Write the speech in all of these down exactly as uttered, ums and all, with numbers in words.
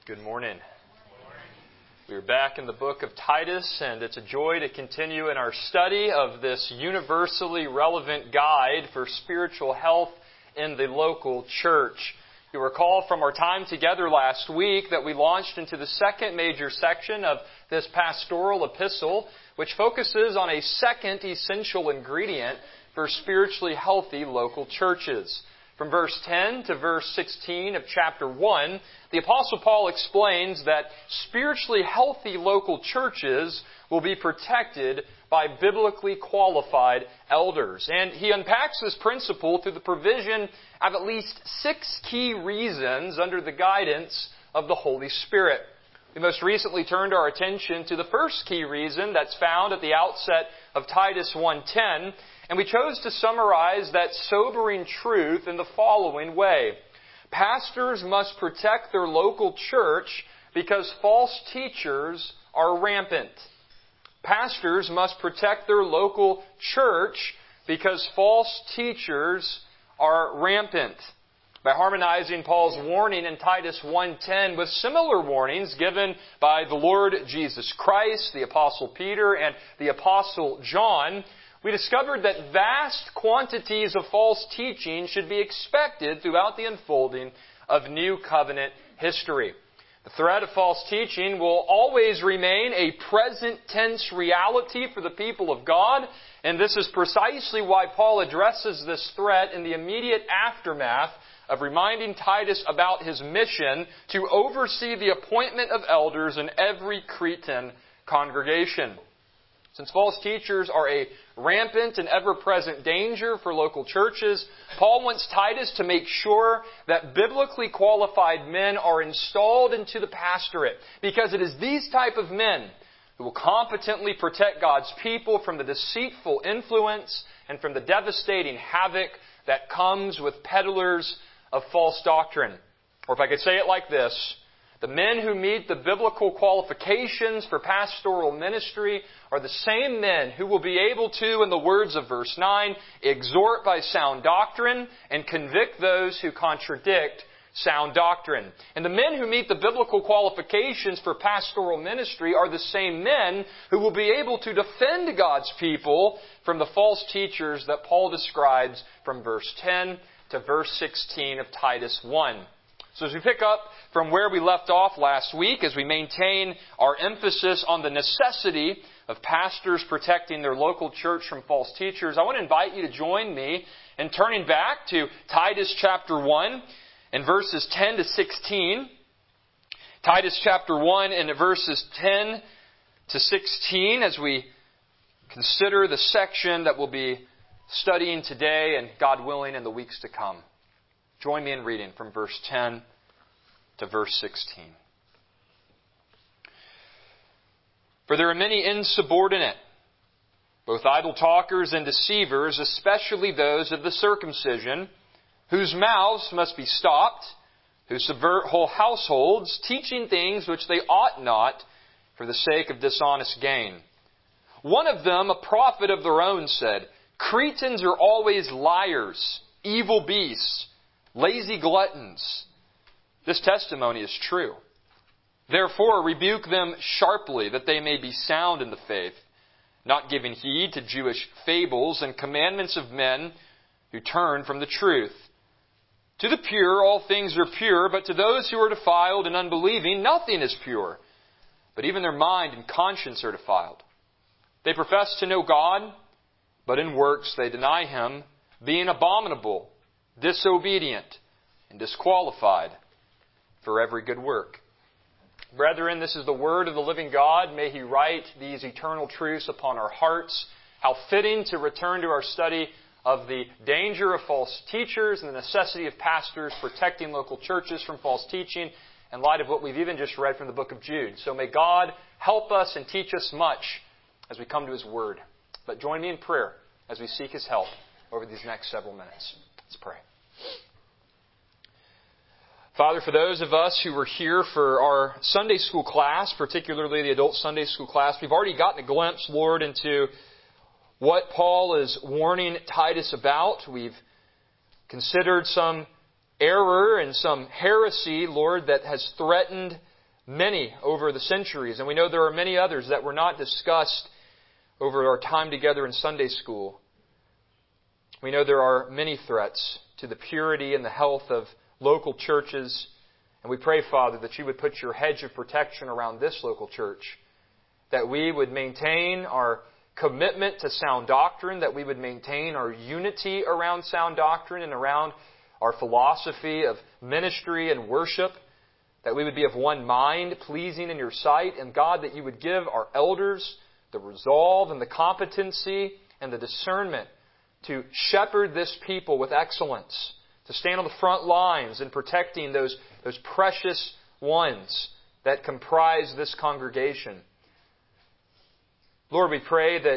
Good morning. We're back in the book of Titus, and it's a joy to continue in our study of this universally relevant guide for spiritual health in the local church. You'll recall from our time together last week that we launched into the second major section of this pastoral epistle, which focuses on a second essential ingredient for spiritually healthy local churches. From verse ten to verse sixteen of chapter one, the Apostle Paul explains that spiritually healthy local churches will be protected by biblically qualified elders. And he unpacks this principle through the provision of at least six key reasons under the guidance of the Holy Spirit. We most recently turned our attention to the first key reason that's found at the outset of Titus one ten, and we chose to summarize that sobering truth in the following way. Pastors must protect their local church because false teachers are rampant. Pastors must protect their local church because false teachers are rampant. By harmonizing Paul's warning in Titus one ten with similar warnings given by the Lord Jesus Christ, the Apostle Peter, and the Apostle John, we discovered that vast quantities of false teaching should be expected throughout the unfolding of New Covenant history. The threat of false teaching will always remain a present tense reality for the people of God, and this is precisely why Paul addresses this threat in the immediate aftermath of reminding Titus about his mission to oversee the appointment of elders in every Cretan congregation. Since false teachers are a rampant and ever-present danger for local churches, Paul wants Titus to make sure that biblically qualified men are installed into the pastorate, because it is these type of men who will competently protect God's people from the deceitful influence and from the devastating havoc that comes with peddlers of false doctrine. Or if I could say it like this, the men who meet the biblical qualifications for pastoral ministry are the same men who will be able to, in the words of verse nine, exhort by sound doctrine and convict those who contradict sound doctrine. And the men who meet the biblical qualifications for pastoral ministry are the same men who will be able to defend God's people from the false teachers that Paul describes from verse ten to verse sixteen of Titus one. So as we pick up from where we left off last week, as we maintain our emphasis on the necessity of pastors protecting their local church from false teachers, I want to invite you to join me in turning back to Titus chapter one and verses ten to sixteen. Titus chapter one and verses ten to sixteen as we consider the section that we'll be studying today and, God willing, in the weeks to come. Join me in reading from verse ten to verse sixteen. For there are many insubordinate, both idle talkers and deceivers, especially those of the circumcision, whose mouths must be stopped, who subvert whole households, teaching things which they ought not for the sake of dishonest gain. One of them, a prophet of their own, said, Cretans are always liars, evil beasts, lazy gluttons. This testimony is true. Therefore, rebuke them sharply, that they may be sound in the faith, not giving heed to Jewish fables and commandments of men who turn from the truth. To the pure, all things are pure, but to those who are defiled and unbelieving, nothing is pure. But even their mind and conscience are defiled. They profess to know God, but in works they deny Him, being abominable, disobedient, and disqualified for every good work. Brethren, this is the word of the living God. May He write these eternal truths upon our hearts. How fitting to return to our study of the danger of false teachers and the necessity of pastors protecting local churches from false teaching in light of what we've even just read from the book of Jude. So may God help us and teach us much as we come to His word. But join me in prayer as we seek His help over these next several minutes. Let's pray. Father, for those of us who were here for our Sunday school class, particularly the adult Sunday school class, we've already gotten a glimpse, Lord, into what Paul is warning Titus about. We've considered some error and some heresy, Lord, that has threatened many over the centuries, and we know there are many others that were not discussed over our time together in Sunday school. We know there are many threats to the purity and the health of local churches, and we pray, Father, that you would put your hedge of protection around this local church, that we would maintain our commitment to sound doctrine, that we would maintain our unity around sound doctrine and around our philosophy of ministry and worship, that we would be of one mind, pleasing in your sight, and God, that you would give our elders the resolve and the competency and the discernment to shepherd this people with excellence, to stand on the front lines in protecting those, those precious ones that comprise this congregation. Lord, we pray that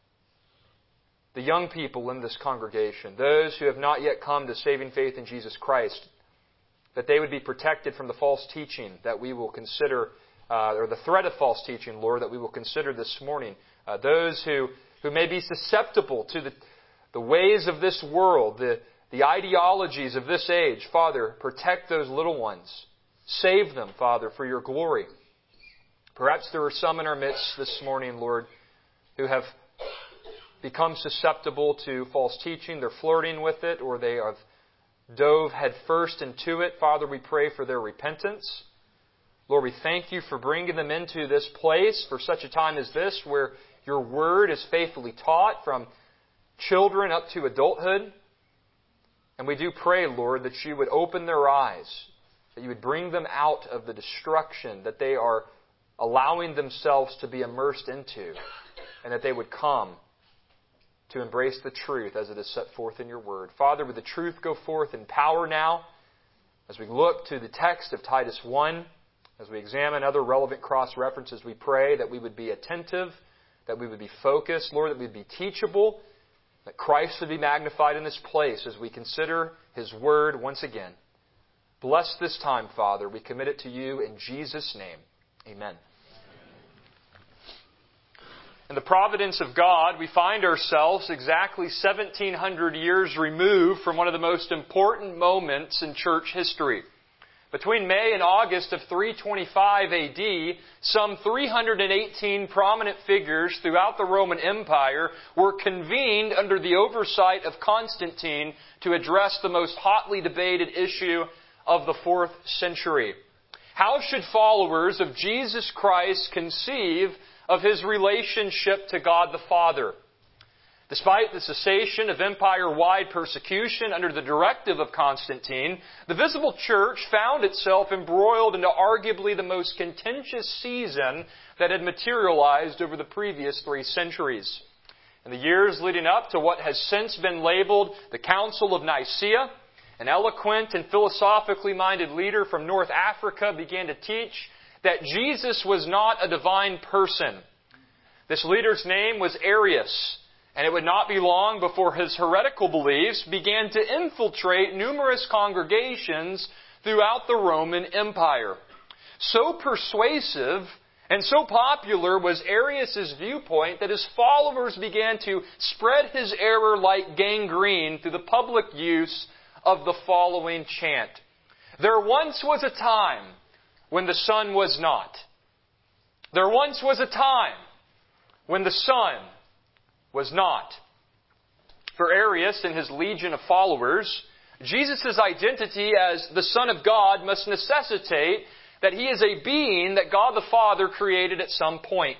the young people in this congregation, those who have not yet come to saving faith in Jesus Christ, that they would be protected from the false teaching that we will consider, uh, or the threat of false teaching, Lord, that we will consider this morning. Uh, those who, who may be susceptible to the, the ways of this world, the, the ideologies of this age, Father, protect those little ones. Save them, Father, for your glory. Perhaps there are some in our midst this morning, Lord, who have become susceptible to false teaching. They're flirting with it, or they have dove headfirst into it. Father, we pray for their repentance. Lord, we thank you for bringing them into this place for such a time as this, where your word is faithfully taught from children up to adulthood. And we do pray, Lord, that you would open their eyes, that you would bring them out of the destruction that they are allowing themselves to be immersed into, and that they would come to embrace the truth as it is set forth in your word. Father, would the truth go forth in power now as we look to the text of Titus one, as we examine other relevant cross-references. We pray that we would be attentive, that we would be focused, Lord, that we would be teachable, that Christ would be magnified in this place as we consider His word once again. Bless this time, Father. We commit it to you in Jesus' name. Amen. In the providence of God, we find ourselves exactly seventeen hundred years removed from one of the most important moments in church history. Between May and August of three twenty-five A D, some three hundred eighteen prominent figures throughout the Roman Empire were convened under the oversight of Constantine to address the most hotly debated issue of the fourth century. How should followers of Jesus Christ conceive of His relationship to God the Father? Despite the cessation of empire-wide persecution under the directive of Constantine, the visible church found itself embroiled into arguably the most contentious season that had materialized over the previous three centuries. In the years leading up to what has since been labeled the Council of Nicaea, an eloquent and philosophically minded leader from North Africa began to teach that Jesus was not a divine person. This leader's name was Arius, and it would not be long before his heretical beliefs began to infiltrate numerous congregations throughout the Roman Empire. So persuasive and so popular was Arius' viewpoint that his followers began to spread his error like gangrene through the public use of the following chant: "There once was a time when the sun was not. There once was a time when the sun was not." For Arius and his legion of followers, Jesus' identity as the Son of God must necessitate that He is a being that God the Father created at some point.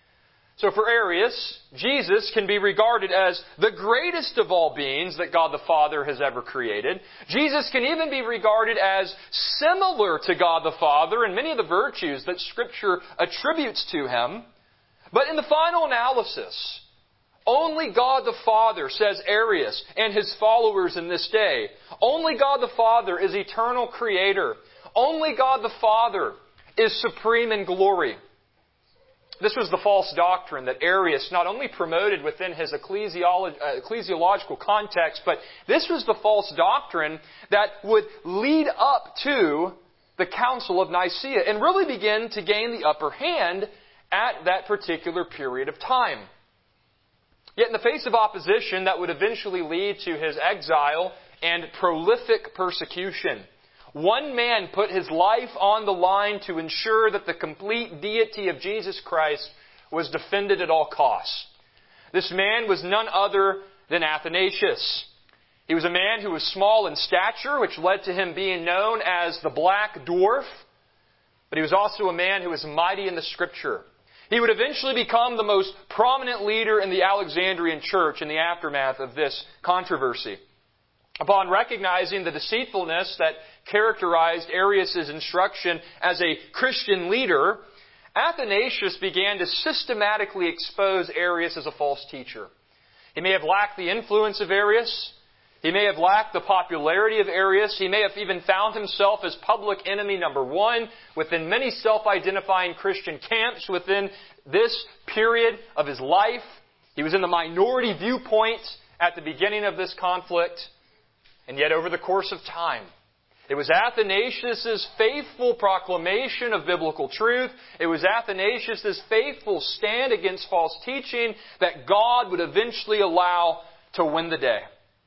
So for Arius, Jesus can be regarded as the greatest of all beings that God the Father has ever created. Jesus can even be regarded as similar to God the Father in many of the virtues that Scripture attributes to Him. But in the final analysis, only God the Father, says Arius and his followers in this day, only God the Father is eternal Creator. Only God the Father is supreme in glory. This was the false doctrine that Arius not only promoted within his ecclesiolo- uh, ecclesiological context, but this was the false doctrine that would lead up to the Council of Nicaea and really begin to gain the upper hand at that particular period of time. Yet in the face of opposition that would eventually lead to his exile and prolific persecution, One man put his life on the line to ensure that the complete deity of Jesus Christ was defended at all costs. This man was none other than Athanasius. He was a man who was small in stature, which led to him being known as the Black Dwarf. But he was also a man who was mighty in the Scripture. He would eventually become the most prominent leader in the Alexandrian church in the aftermath of this controversy. Upon recognizing the deceitfulness that characterized Arius' instruction as a Christian leader, Athanasius began to systematically expose Arius as a false teacher. He may have lacked the influence of Arius. He may have lacked the popularity of Arius. He may have even found himself as public enemy number one within many self-identifying Christian camps within this period of his life. He was in the minority viewpoint at the beginning of this conflict. And yet over the course of time, it was Athanasius' faithful proclamation of biblical truth, it was Athanasius' faithful stand against false teaching that God would eventually allow to win the day.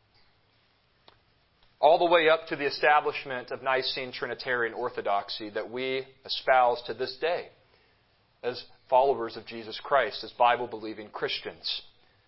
All the way up to the establishment of Nicene Trinitarian Orthodoxy that we espouse to this day as followers of Jesus Christ, as Bible-believing Christians.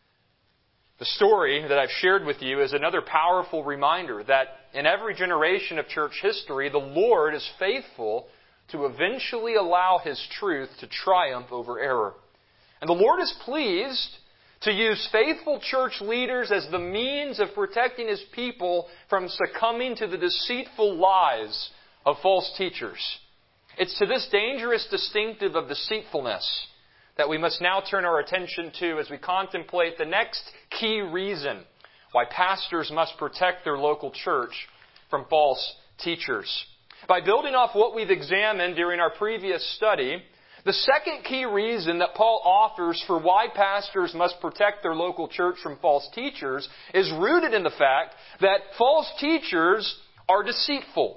The story that I've shared with you is another powerful reminder that in every generation of church history, the Lord is faithful to eventually allow His truth to triumph over error. And the Lord is pleased to use faithful church leaders as the means of protecting His people from succumbing to the deceitful lies of false teachers. It's to this dangerous distinctive of deceitfulness that we must now turn our attention to as we contemplate the next key reason why pastors must protect their local church from false teachers. By building off what we've examined during our previous study, the second key reason that Paul offers for why pastors must protect their local church from false teachers is rooted in the fact that false teachers are deceitful.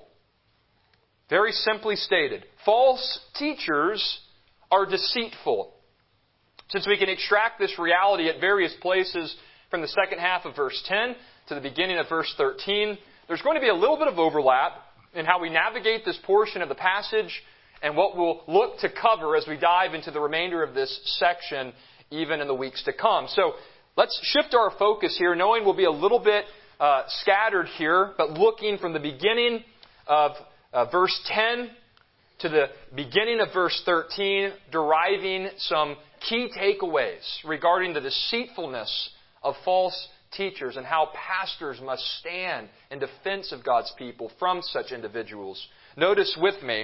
Very simply stated, false teachers are deceitful. Since we can extract this reality at various places from the second half of verse ten to the beginning of verse thirteen, there's going to be a little bit of overlap in how we navigate this portion of the passage and what we'll look to cover as we dive into the remainder of this section, even in the weeks to come. So let's shift our focus here, knowing we'll be a little bit uh, scattered here, but looking from the beginning of uh, verse ten to the beginning of verse thirteen, deriving some key takeaways regarding the deceitfulness of false teachers and how pastors must stand in defense of God's people from such individuals. Notice with me,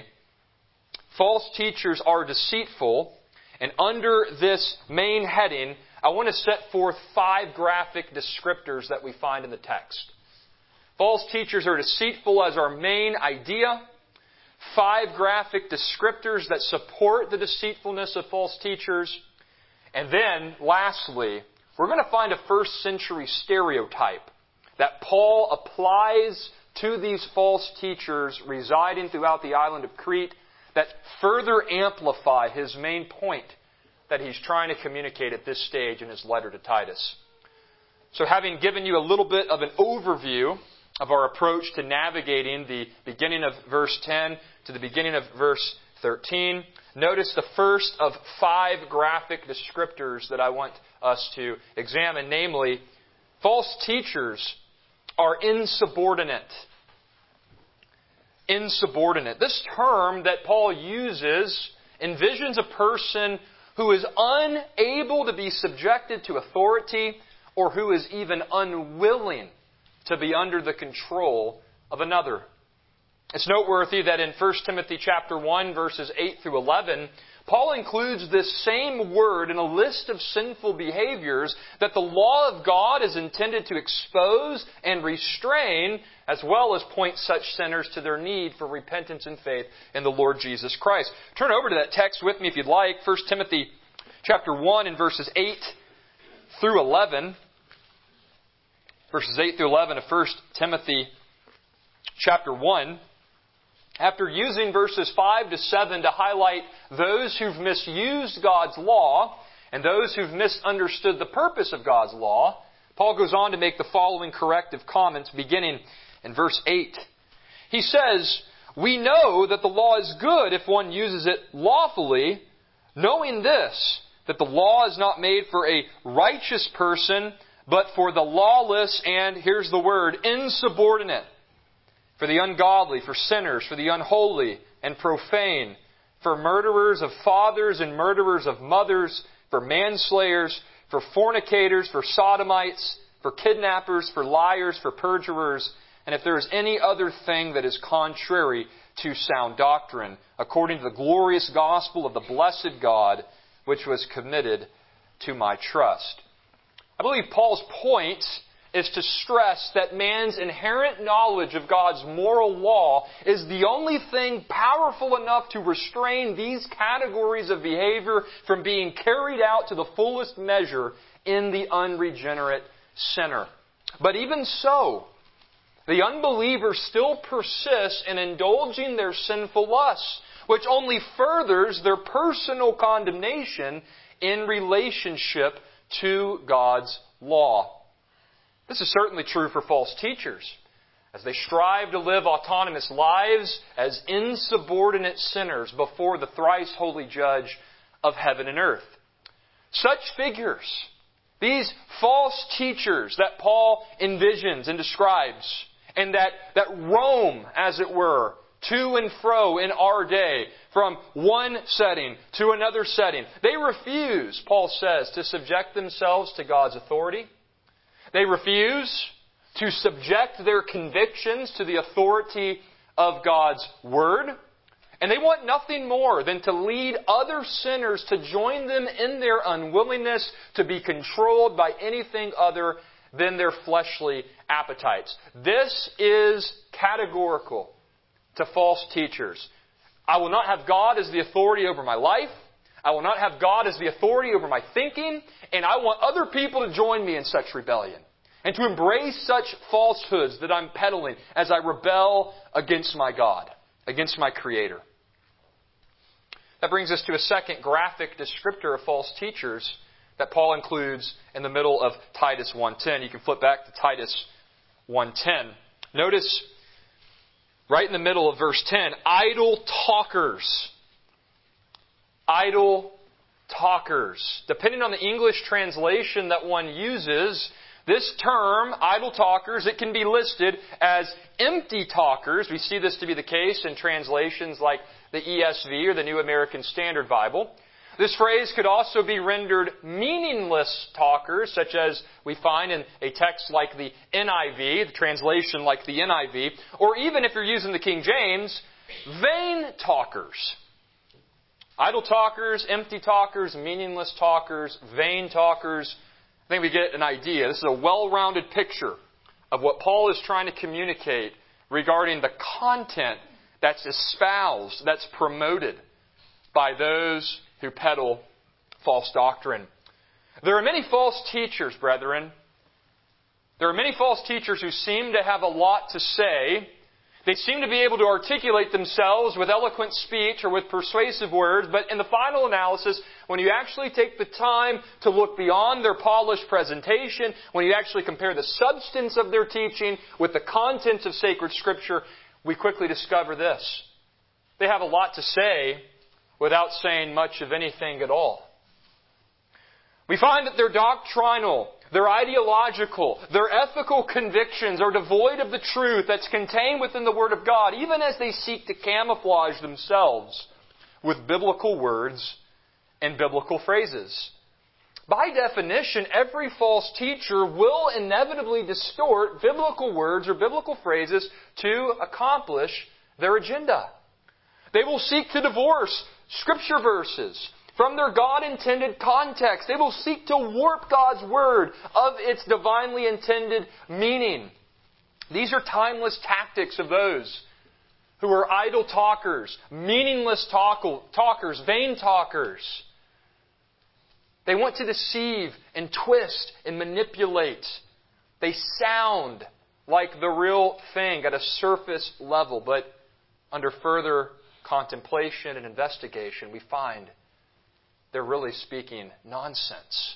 false teachers are deceitful, and under this main heading, I want to set forth five graphic descriptors that we find in the text. False teachers are deceitful as our main idea. Five graphic descriptors that support the deceitfulness of false teachers. And then, lastly, we're going to find a first century stereotype that Paul applies to these false teachers residing throughout the island of Crete that further amplify his main point that he's trying to communicate at this stage in his letter to Titus. So having given you a little bit of an overview of our approach to navigating the beginning of verse ten to the beginning of verse thirteen, notice the first of five graphic descriptors that I want us to examine, namely, false teachers are insubordinate. Insubordinate. This term that Paul uses envisions a person who is unable to be subjected to authority or who is even unwilling to be under the control of another. It's noteworthy that in First Timothy chapter one, verses eight through eleven, Paul includes this same word in a list of sinful behaviors that the law of God is intended to expose and restrain, as well as point such sinners to their need for repentance and faith in the Lord Jesus Christ. Turn over to that text with me if you'd like. First Timothy chapter one and verses eight through eleven. Verses eight through eleven of First Timothy chapter one. After using verses five to seven to highlight those who've misused God's law and those who've misunderstood the purpose of God's law, Paul goes on to make the following corrective comments beginning in verse eight. He says, "We know that the law is good if one uses it lawfully, knowing this, that the law is not made for a righteous person, but for the lawless and," here's the word, "insubordinate, for the ungodly, for sinners, for the unholy and profane, for murderers of fathers and murderers of mothers, for manslayers, for fornicators, for sodomites, for kidnappers, for liars, for perjurers, and if there is any other thing that is contrary to sound doctrine, according to the glorious gospel of the blessed God, which was committed to my trust." I believe Paul's point is to stress that man's inherent knowledge of God's moral law is the only thing powerful enough to restrain these categories of behavior from being carried out to the fullest measure in the unregenerate sinner. But even so, the unbeliever still persists in indulging their sinful lusts, which only furthers their personal condemnation in relationship to God's law. This is certainly true for false teachers, as they strive to live autonomous lives as insubordinate sinners before the thrice holy Judge of heaven and earth. Such figures, these false teachers that Paul envisions and describes, and that, that roam, as it were, to and fro in our day, from one setting to another setting. They refuse, Paul says, to subject themselves to God's authority. They refuse to subject their convictions to the authority of God's Word. And they want nothing more than to lead other sinners to join them in their unwillingness to be controlled by anything other than their fleshly appetites. This is categorical to false teachers. I will not have God as the authority over my life. I will not have God as the authority over my thinking. And I want other people to join me in such rebellion and to embrace such falsehoods that I'm peddling as I rebel against my God, against my Creator. That brings us to a second graphic descriptor of false teachers that Paul includes in the middle of Titus one ten. You can flip back to Titus one ten. Notice right in the middle of verse ten, idle talkers. Idle talkers. Depending on the English translation that one uses, this term, idle talkers, it can be listed as empty talkers. We see this to be the case in translations like the E S V or the New American Standard Bible. This phrase could also be rendered meaningless talkers, such as we find in a text like the N I V, the translation like the N I V, or even if you're using the King James, vain talkers. Idle talkers, empty talkers, meaningless talkers, vain talkers. I think we get an idea. This is a well-rounded picture of what Paul is trying to communicate regarding the content that's espoused, that's promoted by those who peddle false doctrine. There are many false teachers, brethren. There are many false teachers who seem to have a lot to say. They seem to be able to articulate themselves with eloquent speech or with persuasive words, but in the final analysis, when you actually take the time to look beyond their polished presentation, when you actually compare the substance of their teaching with the contents of sacred Scripture, we quickly discover this. They have a lot to say without saying much of anything at all. We find that their doctrinal, their ideological, their ethical convictions are devoid of the truth that's contained within the Word of God, even as they seek to camouflage themselves with biblical words and biblical phrases. By definition, every false teacher will inevitably distort biblical words or biblical phrases to accomplish their agenda. They will seek to divorce Scripture verses from their God-intended context. They will seek to warp God's Word of its divinely intended meaning. These are timeless tactics of those who are idle talkers, meaningless talk- talkers, vain talkers. They want to deceive and twist and manipulate. They sound like the real thing at a surface level, but under further contemplation and investigation, we find they're really speaking nonsense.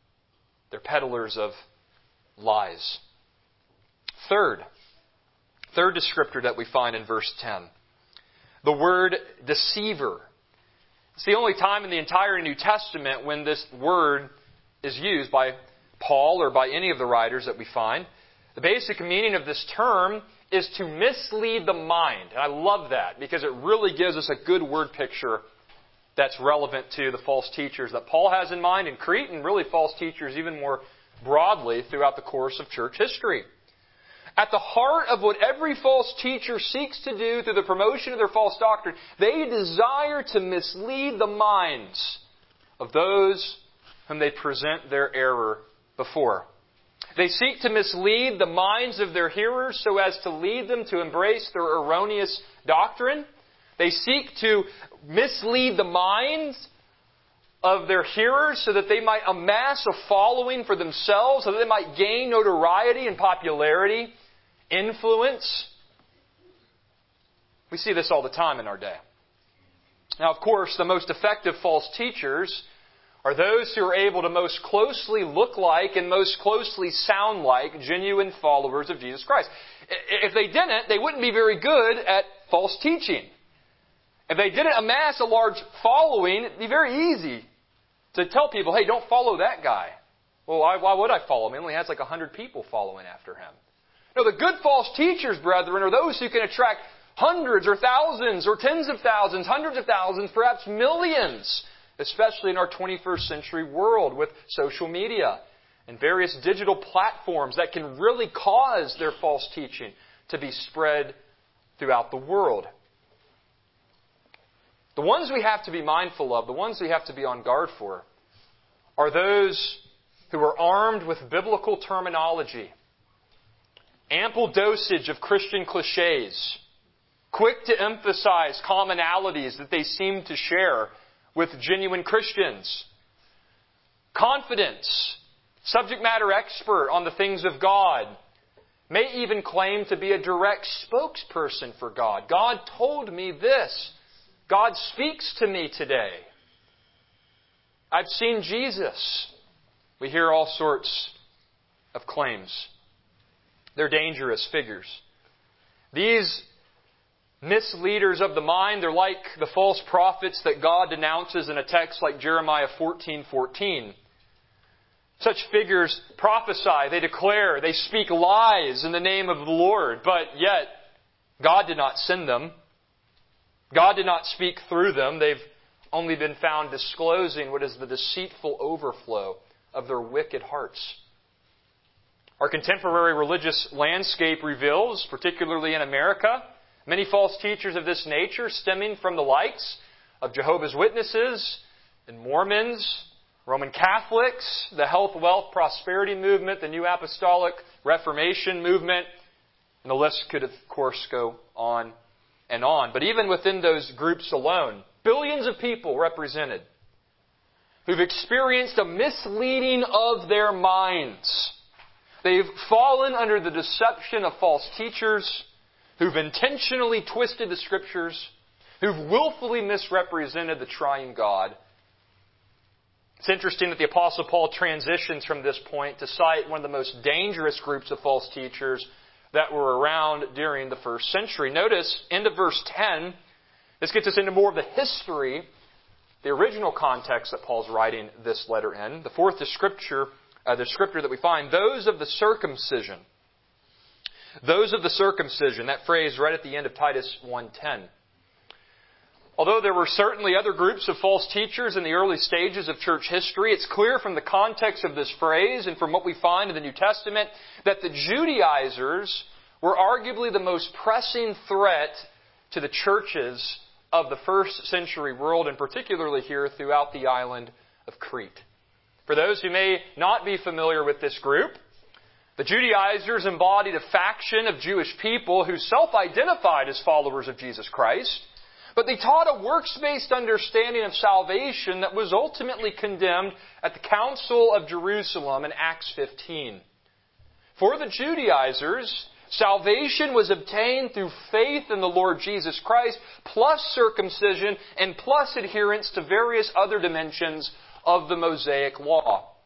They're peddlers of lies. Third, Third descriptor that we find in verse ten. The word deceiver. It's the only time in the entire New Testament when this word is used by Paul or by any of the writers that we find. The basic meaning of this term is to mislead the mind. And I love that because it really gives us a good word picture that's relevant to the false teachers that Paul has in mind in Crete, and really false teachers even more broadly throughout the course of church history. At the heart of what every false teacher seeks to do through the promotion of their false doctrine, they desire to mislead the minds of those whom they present their error before. They seek to mislead the minds of their hearers so as to lead them to embrace their erroneous doctrine. They seek to mislead the minds of their hearers so that they might amass a following for themselves, so that they might gain notoriety and popularity, influence. We see this all the time in our day. Now, of course, the most effective false teachers are those who are able to most closely look like and most closely sound like genuine followers of Jesus Christ. If they didn't, they wouldn't be very good at false teaching. If they didn't amass a large following, it'd be very easy to tell people, hey, don't follow that guy. Well, why, why would I follow him? He only has like a hundred people following after him. No, the good false teachers, brethren, are those who can attract hundreds or thousands or tens of thousands, hundreds of thousands, perhaps millions, especially in our twenty-first century world with social media and various digital platforms that can really cause their false teaching to be spread throughout the world. The ones we have to be mindful of, the ones we have to be on guard for, are those who are armed with biblical terminology, ample dosage of Christian cliches, quick to emphasize commonalities that they seem to share with genuine Christians, confidence, subject matter expert on the things of God, may even claim to be a direct spokesperson for God. God told me this. God speaks to me today. I've seen Jesus. We hear all sorts of claims. They're dangerous figures. These misleaders of the mind, they're like the false prophets that God denounces in a text like Jeremiah fourteen fourteen. Such figures prophesy, they declare, they speak lies in the name of the Lord, but yet God did not send them. God did not speak through them. They've only been found disclosing what is the deceitful overflow of their wicked hearts. Our contemporary religious landscape reveals, particularly in America, many false teachers of this nature stemming from the likes of Jehovah's Witnesses and Mormons, Roman Catholics, the health, wealth, prosperity movement, the New Apostolic Reformation movement, and the list could, of course, go on and on. But even within those groups alone, billions of people represented who've experienced a misleading of their minds. They've fallen under the deception of false teachers who've intentionally twisted the Scriptures, who've willfully misrepresented the triune God. It's interesting that the Apostle Paul transitions from this point to cite one of the most dangerous groups of false teachers that were around during the first century. Notice, end of verse ten, this gets us into more of the history, the original context that Paul's writing this letter in. The fourth descriptor, uh, descriptor that we find, those of the circumcision. Those of the circumcision, that phrase right at the end of Titus one ten. Although there were certainly other groups of false teachers in the early stages of church history, it's clear from the context of this phrase and from what we find in the New Testament that the Judaizers were arguably the most pressing threat to the churches of the first century world, and particularly here throughout the island of Crete. For those who may not be familiar with this group, the Judaizers embodied a faction of Jewish people who self-identified as followers of Jesus Christ, but they taught a works-based understanding of salvation that was ultimately condemned at the Council of Jerusalem in Acts fifteen. For the Judaizers, salvation was obtained through faith in the Lord Jesus Christ, plus circumcision, and plus adherence to various other dimensions of the Mosaic Law.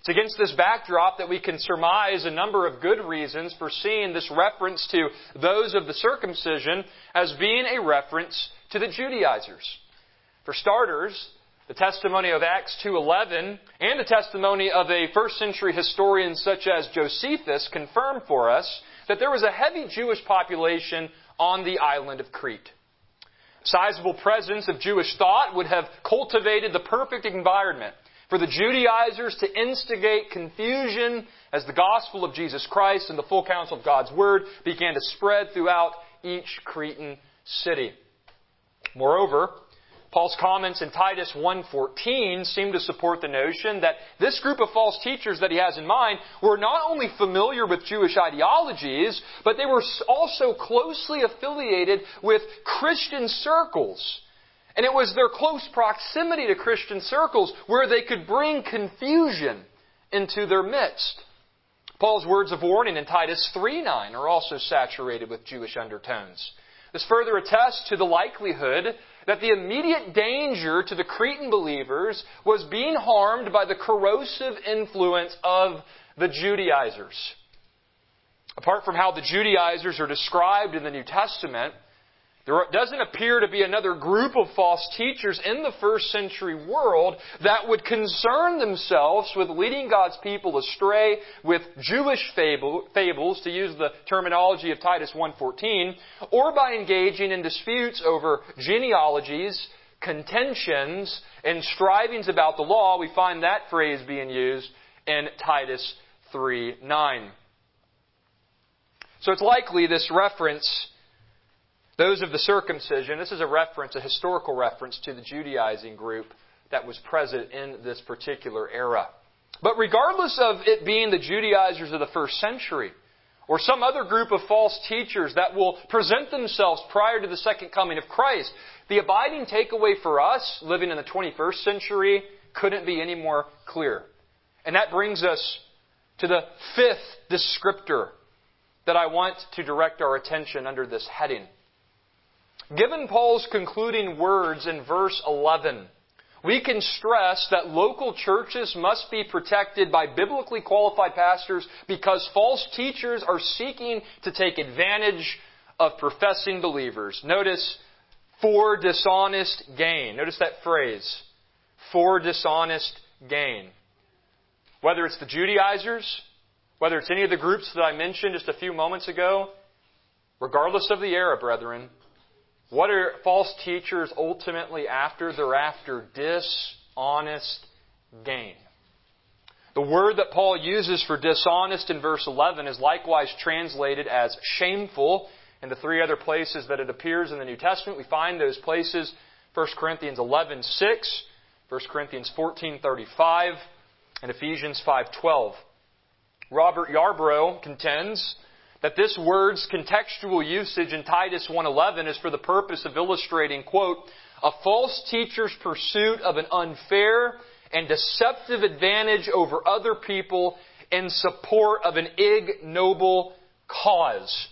It's against this backdrop that we can surmise a number of good reasons for seeing this reference to those of the circumcision as being a reference to the Judaizers. For starters, the testimony of Acts two eleven and the testimony of a first century historian such as Josephus confirm for us that there was a heavy Jewish population on the island of Crete. Sizable presence of Jewish thought would have cultivated the perfect environment for the Judaizers to instigate confusion as the gospel of Jesus Christ and the full counsel of God's Word began to spread throughout each Cretan city. Moreover, Paul's comments in Titus one fourteen seem to support the notion that this group of false teachers that he has in mind were not only familiar with Jewish ideologies, but they were also closely affiliated with Christian circles. And it was their close proximity to Christian circles where they could bring confusion into their midst. Paul's words of warning in Titus three nine are also saturated with Jewish undertones. This further attests to the likelihood that the immediate danger to the Cretan believers was being harmed by the corrosive influence of the Judaizers. Apart from how the Judaizers are described in the New Testament, there doesn't appear to be another group of false teachers in the first century world that would concern themselves with leading God's people astray with Jewish fable, fables, to use the terminology of Titus one fourteen, or by engaging in disputes over genealogies, contentions, and strivings about the law. We find that phrase being used in Titus three nine. So it's likely this reference, those of the circumcision, this is a reference, a historical reference to the Judaizing group that was present in this particular era. But regardless of it being the Judaizers of the first century, or some other group of false teachers that will present themselves prior to the second coming of Christ, the abiding takeaway for us, living in the twenty-first century, couldn't be any more clear. And that brings us to the fifth descriptor that I want to direct our attention under this heading. Given Paul's concluding words in verse eleven, we can stress that local churches must be protected by biblically qualified pastors because false teachers are seeking to take advantage of professing believers. Notice, for dishonest gain. Notice that phrase, for dishonest gain. Whether it's the Judaizers, whether it's any of the groups that I mentioned just a few moments ago, regardless of the era, brethren, what are false teachers ultimately after? They're after dishonest gain. The word that Paul uses for dishonest in verse eleven is likewise translated as shameful in the three other places that it appears in the New Testament. We find those places, First Corinthians eleven six, First Corinthians fourteen thirty-five, and Ephesians five twelve. Robert Yarbrough contends that this word's contextual usage in Titus one eleven is for the purpose of illustrating, quote, a false teacher's pursuit of an unfair and deceptive advantage over other people in support of an ignoble cause.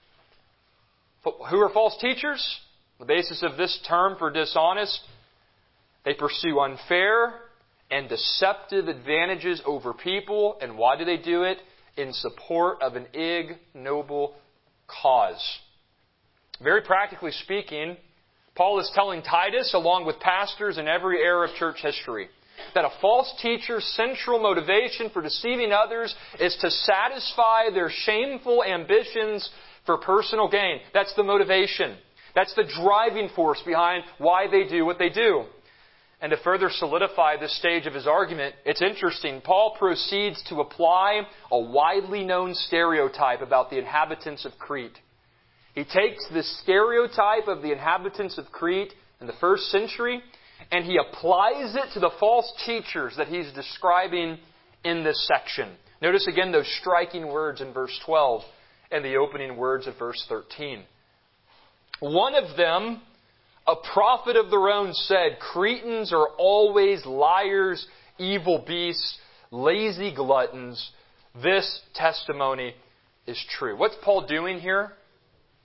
Who are false teachers? The basis of this term for dishonest, they pursue unfair and deceptive advantages over people. And why do they do it? In support of an ignoble cause. Very practically speaking, Paul is telling Titus, along with pastors in every era of church history, that a false teacher's central motivation for deceiving others is to satisfy their shameful ambitions for personal gain. That's the motivation. That's the driving force behind why they do what they do. And to further solidify this stage of his argument, it's interesting. Paul proceeds to apply a widely known stereotype about the inhabitants of Crete. He takes this stereotype of the inhabitants of Crete in the first century, and he applies it to the false teachers that he's describing in this section. Notice again those striking words in verse twelve and the opening words of verse thirteen. One of them, a prophet of their own, said, Cretans are always liars, evil beasts, lazy gluttons. This testimony is true. What's Paul doing here?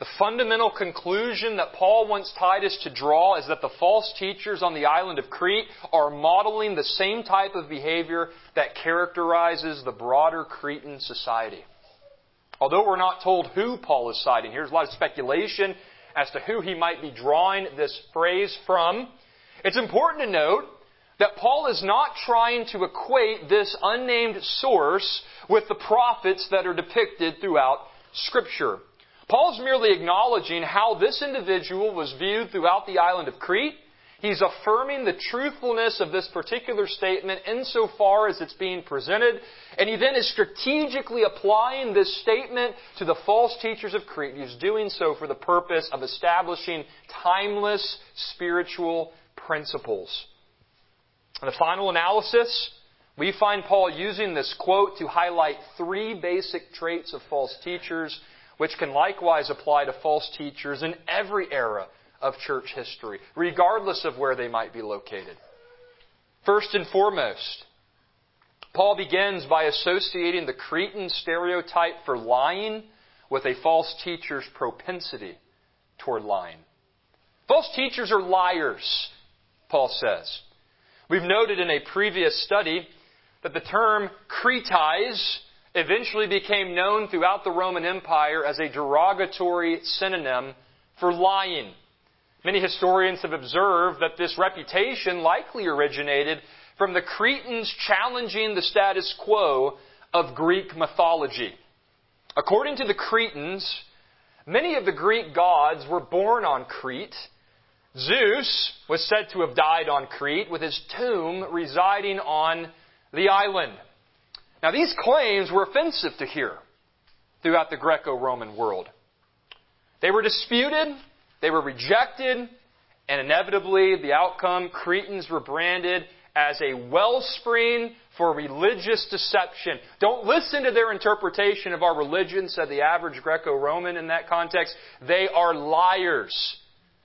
The fundamental conclusion that Paul wants Titus to draw is that the false teachers on the island of Crete are modeling the same type of behavior that characterizes the broader Cretan society. Although we're not told who Paul is citing, here's a lot of speculation as to who he might be drawing this phrase from. It's important to note that Paul is not trying to equate this unnamed source with the prophets that are depicted throughout Scripture. Paul's merely acknowledging how this individual was viewed throughout the island of Crete. He's affirming the truthfulness of this particular statement insofar as it's being presented. And he then is strategically applying this statement to the false teachers of Crete. He's doing so for the purpose of establishing timeless spiritual principles. In the final analysis, we find Paul using this quote to highlight three basic traits of false teachers, which can likewise apply to false teachers in every era of church history, regardless of where they might be located. First and foremost, Paul begins by associating the Cretan stereotype for lying with a false teacher's propensity toward lying. False teachers are liars, Paul says. We've noted in a previous study that the term Cretize eventually became known throughout the Roman Empire as a derogatory synonym for lying. Many historians have observed that this reputation likely originated from the Cretans challenging the status quo of Greek mythology. According to the Cretans, many of the Greek gods were born on Crete. Zeus was said to have died on Crete, with his tomb residing on the island. Now, these claims were offensive to hear throughout the Greco-Roman world. They were disputed, they were rejected, and inevitably, the outcome, Cretans were branded as a wellspring for religious deception. Don't listen to their interpretation of our religion, said the average Greco-Roman in that context. They are liars.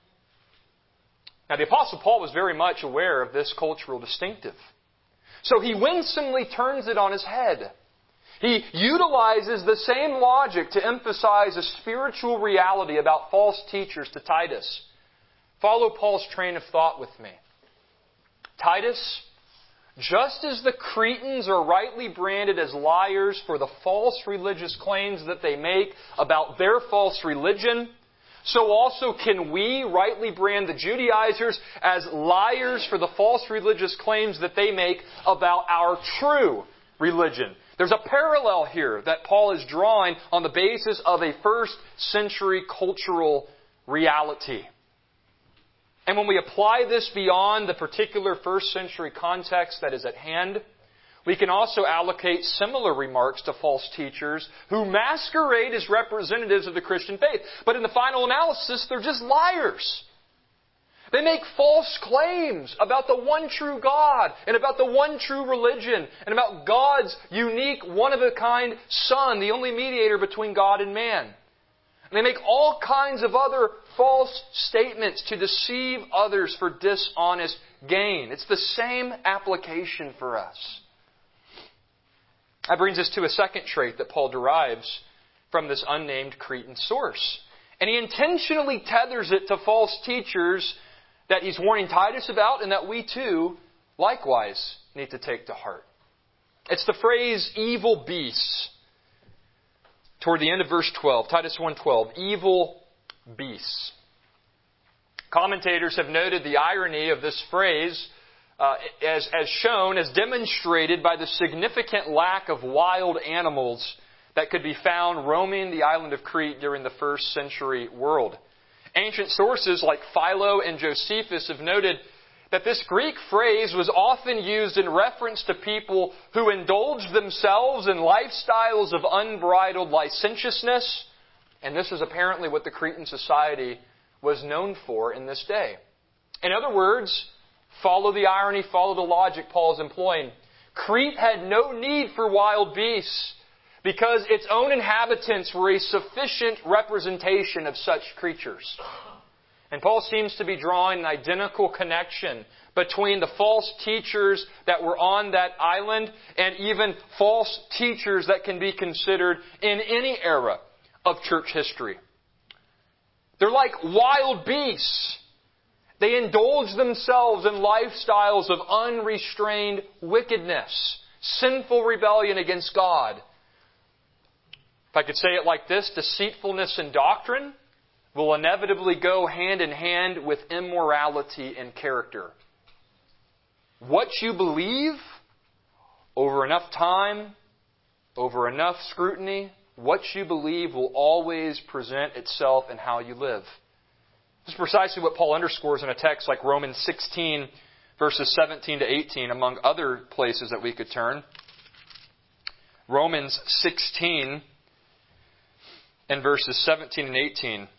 Now, the Apostle Paul was very much aware of this cultural distinctive. So he winsomely turns it on his head. He utilizes the same logic to emphasize a spiritual reality about false teachers to Titus. Follow Paul's train of thought with me. Titus, just as the Cretans are rightly branded as liars for the false religious claims that they make about their false religion, so also can we rightly brand the Judaizers as liars for the false religious claims that they make about our true religion. There's a parallel here that Paul is drawing on the basis of a first century cultural reality. And when we apply this beyond the particular first century context that is at hand, we can also allocate similar remarks to false teachers who masquerade as representatives of the Christian faith. But in the final analysis, they're just liars. They make false claims about the one true God and about the one true religion and about God's unique, one-of-a-kind Son, the only mediator between God and man. And they make all kinds of other false statements to deceive others for dishonest gain. It's the same application for us. That brings us to a second trait that Paul derives from this unnamed Cretan source. And he intentionally tethers it to false teachers that he's warning Titus about and that we too, likewise, need to take to heart. It's the phrase, evil beasts. Toward the end of verse twelve, Titus one twelve, evil beasts. Commentators have noted the irony of this phrase uh, as, as shown, as demonstrated by the significant lack of wild animals that could be found roaming the island of Crete during the first century world. Ancient sources like Philo and Josephus have noted that this Greek phrase was often used in reference to people who indulged themselves in lifestyles of unbridled licentiousness. And this is apparently what the Cretan society was known for in this day. In other words, follow the irony, follow the logic Paul is employing. Crete had no need for wild beasts because its own inhabitants were a sufficient representation of such creatures. And Paul seems to be drawing an identical connection between the false teachers that were on that island and even false teachers that can be considered in any era of church history. They're like wild beasts. They indulge themselves in lifestyles of unrestrained wickedness, sinful rebellion against God. If I could say it like this, deceitfulness in doctrine will inevitably go hand in hand with immorality in character. What you believe, over enough time, over enough scrutiny, what you believe will always present itself in how you live. This is precisely what Paul underscores in a text like Romans sixteen, verses seventeen to eighteen, among other places that we could turn. Romans sixteen and verses seventeen and eighteen.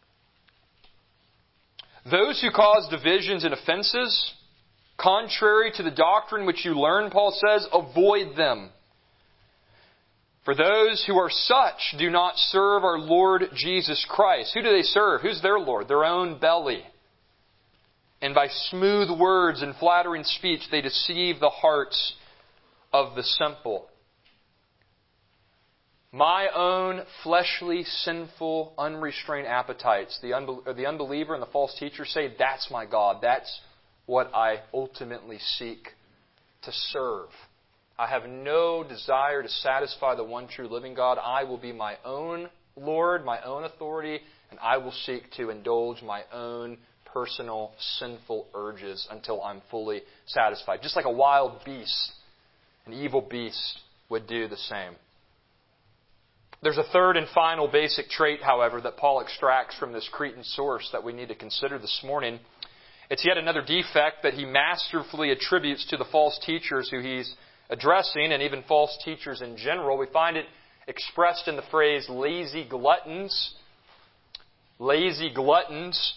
Those who cause divisions and offenses, contrary to the doctrine which you learn, Paul says, avoid them. For those who are such do not serve our Lord Jesus Christ. Who do they serve? Who's their Lord? Their own belly. And by smooth words and flattering speech, they deceive the hearts of the simple. My own fleshly, sinful, unrestrained appetites, the, unbel- the unbeliever and the false teacher say, that's my God. That's what I ultimately seek to serve. I have no desire to satisfy the one true living God. I will be my own Lord, my own authority, and I will seek to indulge my own personal sinful urges until I'm fully satisfied. Just like a wild beast, an evil beast would do the same. There's a third and final basic trait, however, that Paul extracts from this Cretan source that we need to consider this morning. It's yet another defect that he masterfully attributes to the false teachers who he's addressing, and even false teachers in general. We find it expressed in the phrase lazy gluttons. Lazy gluttons.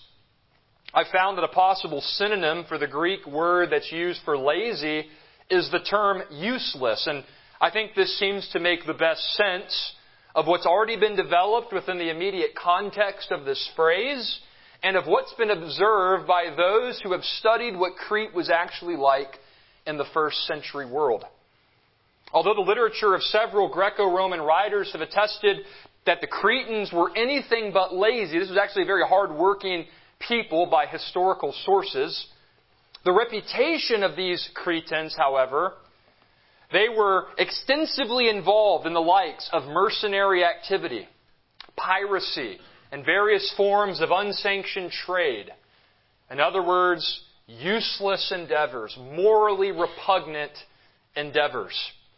I found that a possible synonym for the Greek word that's used for lazy is the term useless. And I think this seems to make the best sense of what's already been developed within the immediate context of this phrase and of what's been observed by those who have studied what Crete was actually like in the first century world. Although the literature of several Greco-Roman writers have attested that the Cretans were anything but lazy, this was actually a very hard-working people by historical sources. The reputation of these Cretans, however, they were extensively involved in the likes of mercenary activity, piracy, and various forms of unsanctioned trade. In other words, useless endeavors, morally repugnant endeavors.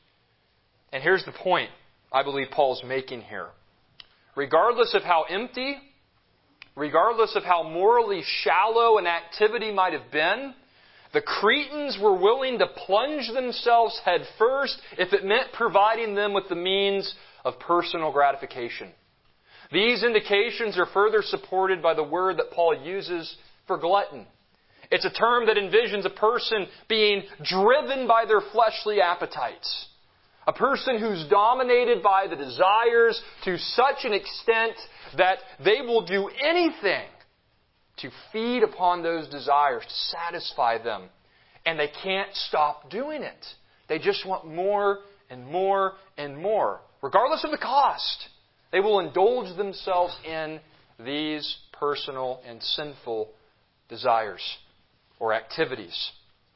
And here's the point I believe Paul's making here. Regardless of how empty, regardless of how morally shallow an activity might have been, the Cretans were willing to plunge themselves head first if it meant providing them with the means of personal gratification. These indications are further supported by the word that Paul uses for glutton. It's a term that envisions a person being driven by their fleshly appetites. A person who's dominated by the desires to such an extent that they will do anything to feed upon those desires, to satisfy them. And they can't stop doing it. They just want more and more and more. Regardless of the cost, they will indulge themselves in these personal and sinful desires or activities.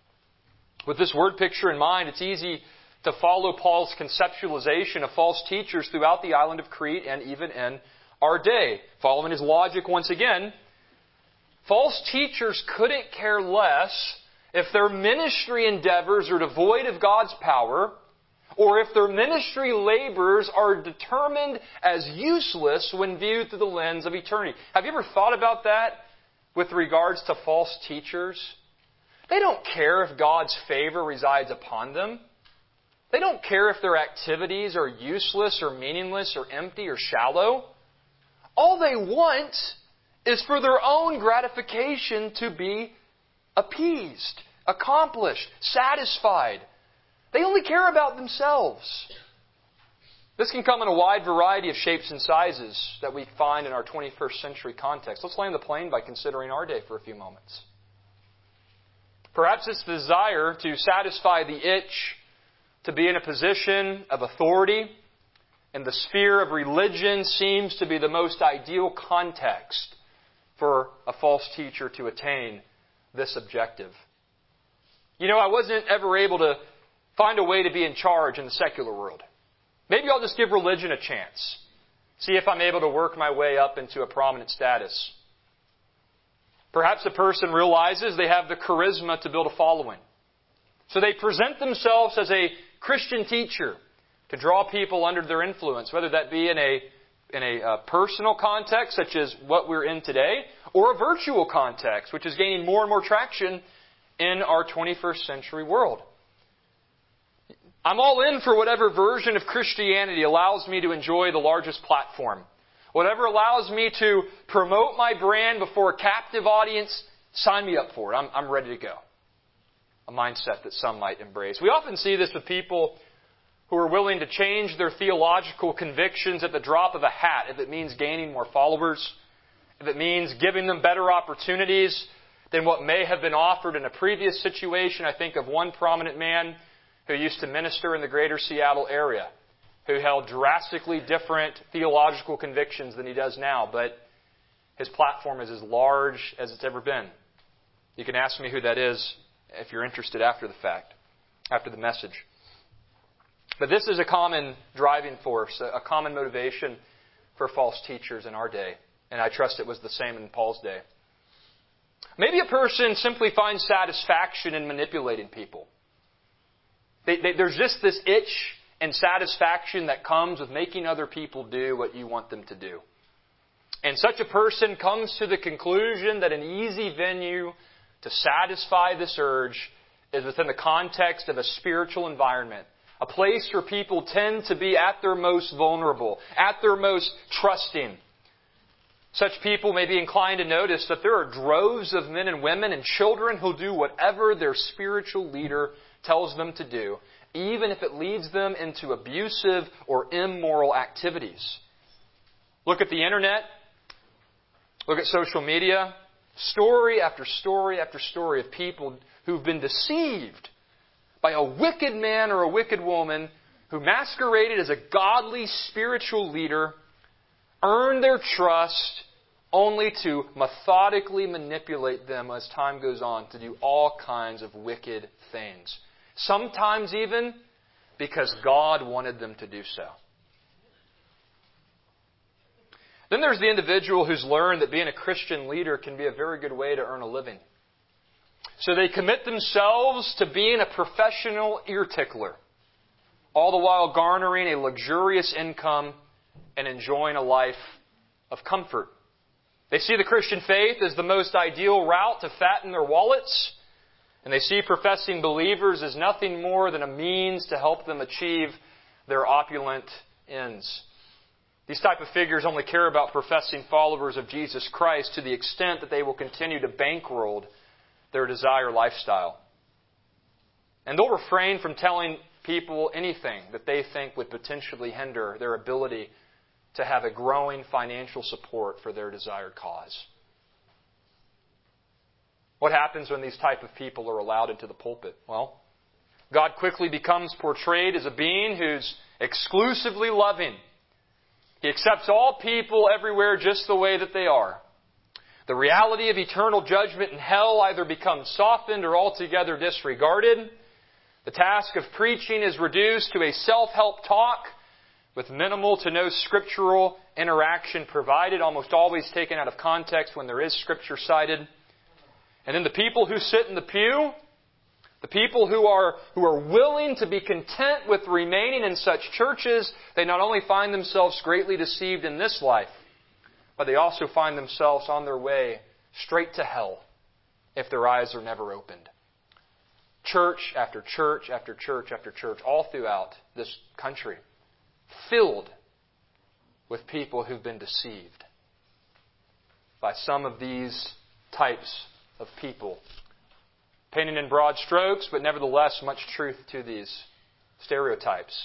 With this word picture in mind, it's easy to follow Paul's conceptualization of false teachers throughout the island of Crete and even in our day. Following his logic once again, false teachers couldn't care less if their ministry endeavors are devoid of God's power, or if their ministry labors are determined as useless when viewed through the lens of eternity. Have you ever thought about that with regards to false teachers? They don't care if God's favor resides upon them. They don't care if their activities are useless or meaningless or empty or shallow. All they want is for their own gratification to be appeased, accomplished, satisfied. They only care about themselves. This can come in a wide variety of shapes and sizes that we find in our twenty-first century context. Let's land the plane by considering our day for a few moments. Perhaps it's the desire to satisfy the itch to be in a position of authority, and the sphere of religion seems to be the most ideal context for a false teacher to attain this objective. You know, I wasn't ever able to find a way to be in charge in the secular world. Maybe I'll just give religion a chance. See if I'm able to work my way up into a prominent status. Perhaps a person realizes they have the charisma to build a following. So they present themselves as a Christian teacher to draw people under their influence, whether that be in a in a uh, personal context, such as what we're in today, or a virtual context, which is gaining more and more traction in our twenty-first century world. I'm all in for whatever version of Christianity allows me to enjoy the largest platform. Whatever allows me to promote my brand before a captive audience, sign me up for it. I'm, I'm ready to go. A mindset that some might embrace. We often see this with people who are willing to change their theological convictions at the drop of a hat if it means gaining more followers, if it means giving them better opportunities than what may have been offered in a previous situation. I think of one prominent man who used to minister in the greater Seattle area, who held drastically different theological convictions than he does now, but his platform is as large as it's ever been. You can ask me who that is if you're interested after the fact, after the message. But this is a common driving force, a common motivation for false teachers in our day. And I trust it was the same in Paul's day. Maybe a person simply finds satisfaction in manipulating people. They, they, there's just this itch and satisfaction that comes with making other people do what you want them to do. And such a person comes to the conclusion that an easy venue to satisfy this urge is within the context of a spiritual environment. A place where people tend to be at their most vulnerable, at their most trusting. Such people may be inclined to notice that there are droves of men and women and children who do whatever their spiritual leader tells them to do, even if it leads them into abusive or immoral activities. Look at the internet. Look at social media. Story after story after story of people who've been deceived by a wicked man or a wicked woman who masqueraded as a godly spiritual leader, earned their trust only to methodically manipulate them as time goes on to do all kinds of wicked things. Sometimes even because God wanted them to do so. Then there's the individual who's learned that being a Christian leader can be a very good way to earn a living. So they commit themselves to being a professional ear tickler, all the while garnering a luxurious income and enjoying a life of comfort. They see the Christian faith as the most ideal route to fatten their wallets, and they see professing believers as nothing more than a means to help them achieve their opulent ends. These type of figures only care about professing followers of Jesus Christ to the extent that they will continue to bankroll their desired lifestyle. And they'll refrain from telling people anything that they think would potentially hinder their ability to have a growing financial support for their desired cause. What happens when these type of people are allowed into the pulpit? Well, God quickly becomes portrayed as a being who's exclusively loving. He accepts all people everywhere just the way that they are. The reality of eternal judgment in hell either becomes softened or altogether disregarded. The task of preaching is reduced to a self-help talk with minimal to no scriptural interaction provided, almost always taken out of context when there is Scripture cited. And then the people who sit in the pew, the people who are, who are willing to be content with remaining in such churches, they not only find themselves greatly deceived in this life, but they also find themselves on their way straight to hell if their eyes are never opened. Church after church after church after church, all throughout this country, filled with people who've been deceived by some of these types of people. Painting in broad strokes, but nevertheless much truth to these stereotypes.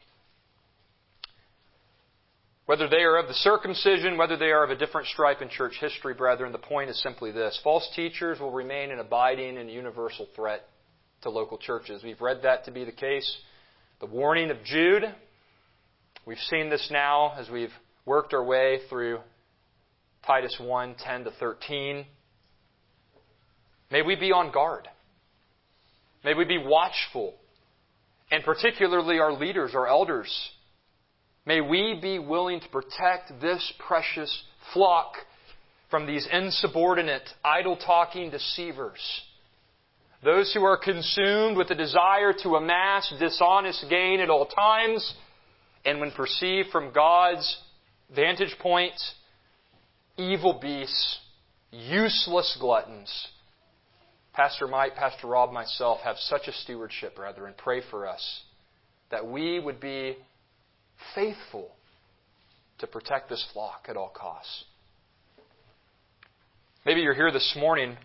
Whether they are of the circumcision, whether they are of a different stripe in church history, brethren, the point is simply this. False teachers will remain an abiding and universal threat to local churches. We've read that to be the case. The warning of Jude. We've seen this now as we've worked our way through Titus one, ten to thirteen. May we be on guard. May we be watchful. And particularly our leaders, our elders. May we be willing to protect this precious flock from these insubordinate, idle-talking deceivers. Those who are consumed with the desire to amass dishonest gain at all times, and when perceived from God's vantage point, evil beasts, useless gluttons. Pastor Mike, Pastor Rob, myself have such a stewardship, brethren. Pray for us that we would be faithful to protect this flock at all costs. Maybe you're here this morning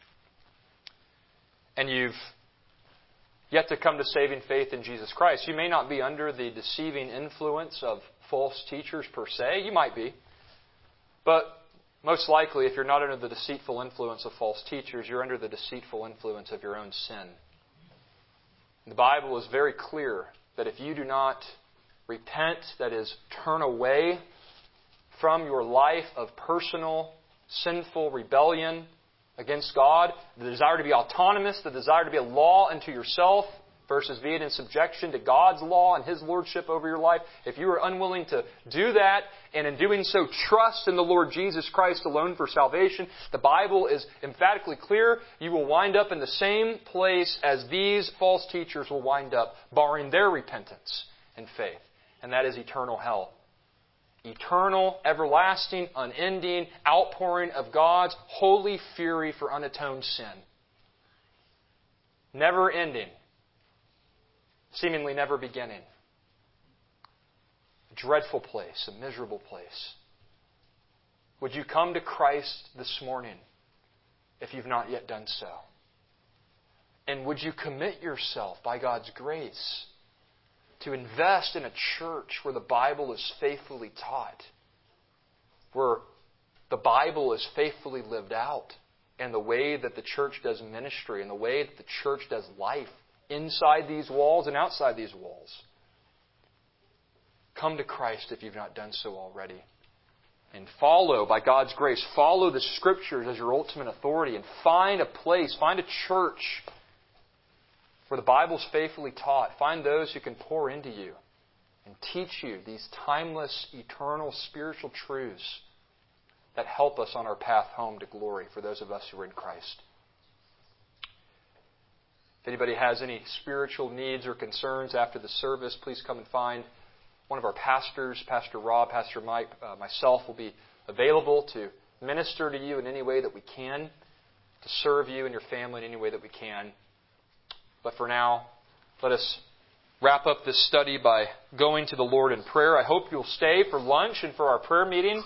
and you've yet to come to saving faith in Jesus Christ. You may not be under the deceiving influence of false teachers per se. You might be. But most likely, if you're not under the deceitful influence of false teachers, you're under the deceitful influence of your own sin. The Bible is very clear that if you do not repent, that is, turn away from your life of personal, sinful rebellion against God, the desire to be autonomous, the desire to be a law unto yourself, versus being in subjection to God's law and His lordship over your life. If you are unwilling to do that, and in doing so trust in the Lord Jesus Christ alone for salvation, the Bible is emphatically clear. You will wind up in the same place as these false teachers will wind up, barring their repentance and faith. And that is eternal hell. Eternal, everlasting, unending outpouring of God's holy fury for unatoned sin. Never ending. Seemingly never beginning. A dreadful place, a miserable place. Would you come to Christ this morning if you've not yet done so? And would you commit yourself by God's grace to invest in a church where the Bible is faithfully taught, where the Bible is faithfully lived out, and the way that the church does ministry, and the way that the church does life inside these walls and outside these walls? Come to Christ if you've not done so already. And follow, by God's grace, follow the Scriptures as your ultimate authority, and find a place, find a church where the Bible is faithfully taught. Find those who can pour into you and teach you these timeless, eternal, spiritual truths that help us on our path home to glory for those of us who are in Christ. If anybody has any spiritual needs or concerns after the service, please come and find one of our pastors, Pastor Rob, Pastor Mike, uh, myself will be available to minister to you in any way that we can, to serve you and your family in any way that we can. But for now, let us wrap up this study by going to the Lord in prayer. I hope you'll stay for lunch and for our prayer meeting.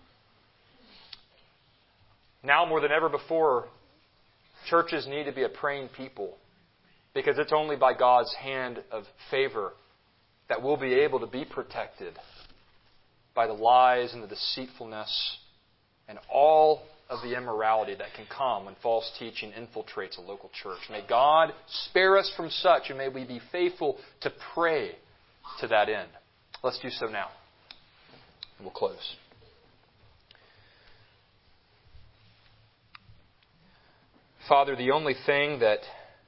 Now more than ever before, churches need to be a praying people, because it's only by God's hand of favor that we'll be able to be protected by the lies and the deceitfulness and all of the immorality that can come when false teaching infiltrates a local church. May God spare us from such, and may we be faithful to pray to that end. Let's do so now. We'll close. Father, the only thing that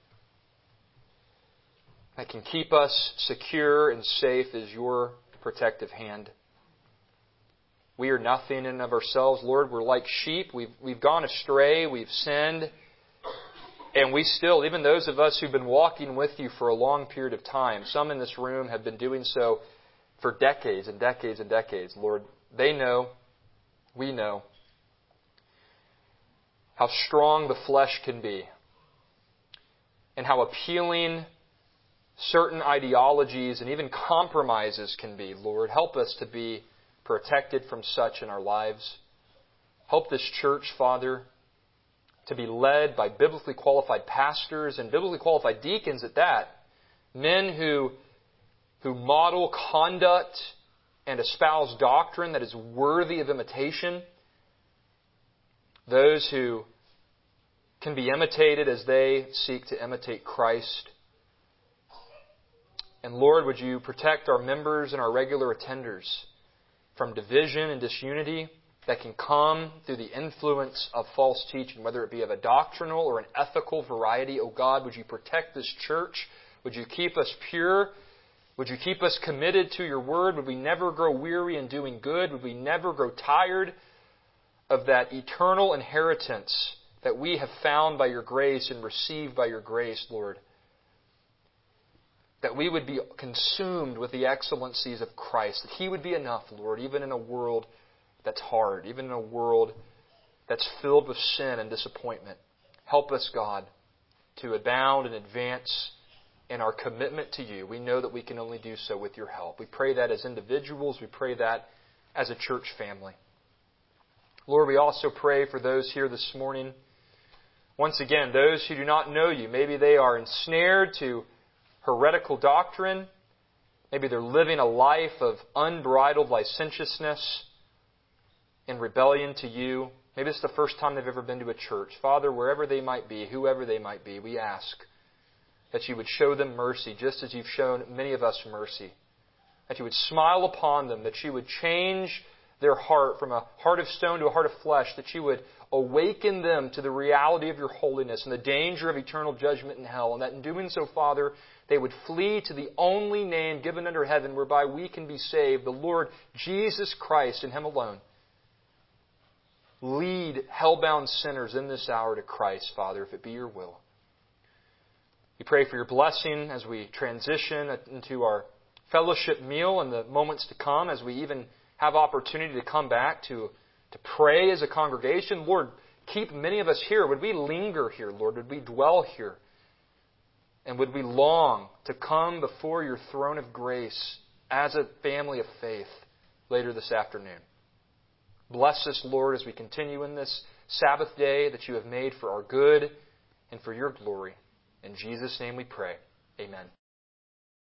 that can keep us secure and safe is your protective hand. We are nothing in and of ourselves, Lord. We're like sheep. We've, we've gone astray. We've sinned. And we still, even those of us who've been walking with you for a long period of time, some in this room have been doing so for decades and decades and decades. Lord, they know, we know, how strong the flesh can be and how appealing certain ideologies and even compromises can be. Lord, help us to be protected from such in our lives. Help this church, Father, to be led by biblically qualified pastors and biblically qualified deacons at that. Men who, who model conduct and espouse doctrine that is worthy of imitation. Those who can be imitated as they seek to imitate Christ. And Lord, would you protect our members and our regular attenders from division and disunity that can come through the influence of false teaching, whether it be of a doctrinal or an ethical variety. Oh God, would you protect this church? Would you keep us pure? Would you keep us committed to your word? Would we never grow weary in doing good? Would we never grow tired of that eternal inheritance that we have found by your grace and received by your grace, Lord? That we would be consumed with the excellencies of Christ. That He would be enough, Lord, even in a world that's hard, even in a world that's filled with sin and disappointment. Help us, God, to abound and advance in our commitment to you. We know that we can only do so with your help. We pray that as individuals. We pray that as a church family. Lord, we also pray for those here this morning. Once again, those who do not know you. Maybe they are ensnared to heretical doctrine. Maybe they're living a life of unbridled licentiousness in rebellion to you. Maybe it's the first time they've ever been to a church. Father, wherever they might be, whoever they might be, we ask that you would show them mercy just as you've shown many of us mercy. That you would smile upon them, that you would change their heart from a heart of stone to a heart of flesh, that you would awaken them to the reality of your holiness and the danger of eternal judgment in hell, and that in doing so, Father, they would flee to the only name given under heaven whereby we can be saved, the Lord Jesus Christ and Him alone. Lead hell-bound sinners in this hour to Christ, Father, if it be your will. We pray for your blessing as we transition into our fellowship meal in the moments to come, as we even have opportunity to come back to, to pray as a congregation. Lord, keep many of us here. Would we linger here, Lord? Would we dwell here? And would we long to come before your throne of grace as a family of faith later this afternoon? Bless us, Lord, as we continue in this Sabbath day that you have made for our good and for your glory. In Jesus' name we pray. Amen.